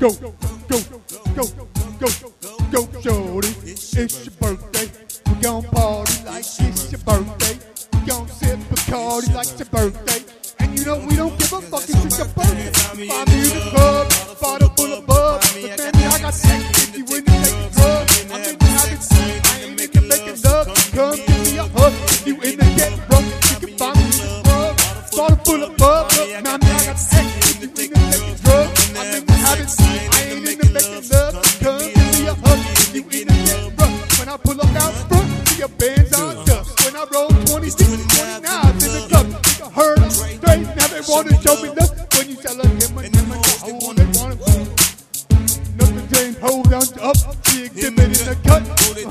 shorty. It's your birthday. We gon' party like it's your birthday. We gon' sip Bacardi like it's your birthday. And you know we don't give a fuck, it's just your birthday. Find me in the club, bottle full of bub. But baby, I got sex if you in the taking drugs. I'm in the having sex, I ain't into making love. Come give me a hug if you in the get broke. You can find me in the club, bottle full of bub. But mommy, I got sex if you in the taking drugs. I'm in the having sex, I ain't into making love. Come give me a hug if you in the get broke. When I pull up out front, see your bands on dust. When I roll 26, 29s in the club, nigga heard I'm straight. Now they wanna show me love. When you tell them, oh, they wanna. Nothing James, hold on up. She exhibit in the cut.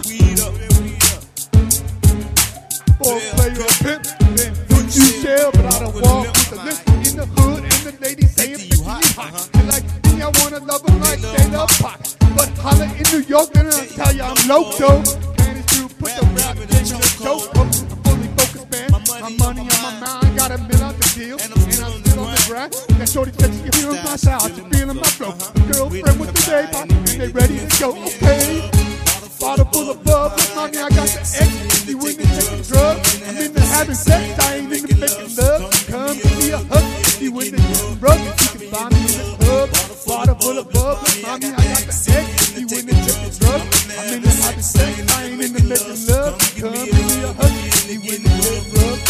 For a player pimp, then put you shell, but I don't walk with the list in the hood, and the ladies saying, bitch, you hot. They like me, I wanna love them like they love pop. But holla in New York, then I'll tell you I'm loco. Panties through, put the rap in the dope. I'm fully focused, man. My money on my mind, got a mill out the deal, and I'm still on the grind. That shorty said she can hear my sound, she feeling my flow. Girlfriend with the day pop, and they ready to go. Okay, bottle full of bub, but mommy, I got the X. You in the taking drugs, I'm in the having sex, I ain't in the making love. Come give me a hug, if you in the getting rough, you can find me in the club. Bottle full of bub, but mommy, I got the X. You in the taking drugs, I'm in the having sex, I ain't in the making love. Come give me a hug, if you in the getting rough.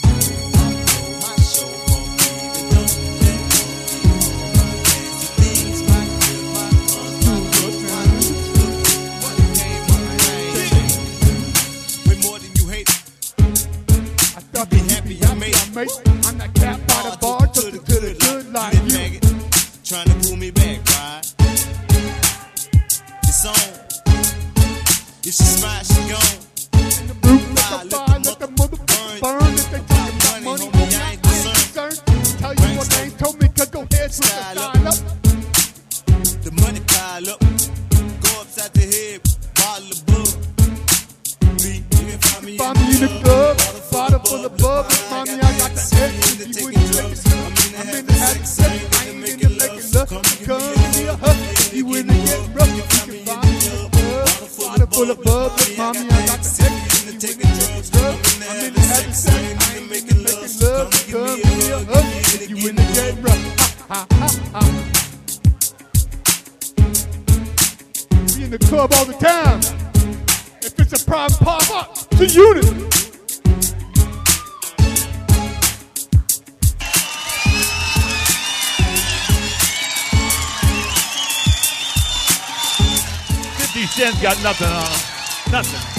Be happy I made it. I'm that cat by the bar, took it to the good like you. Trying to pull me back, right? It's on. If she smile, she gone. In the roof, let the fire, let the motherfucker burn. If they talking about money, homie, I ain't concerned. Tell you what they ain't told me, cause go ahead, switch the style up. The money pile up. Go upside the head, bottle of bug. Find me in the club, bottle full of bub. Mommy, I got the X. If you wouldn't take it, I'm in the having sex, I ain't in the making love. Come give me a hug, if you in the get rough. You can find me in the club, bottle full of bub. Mommy, I got the X. If you in the taking drugs, I'm in the having sex, I ain't in the making love. Come give me a hug, if you in the get rough. Ha ha ha. We in the club all the time. If it's a problem, pop up to unit. $50 got nothing on him. Nothing.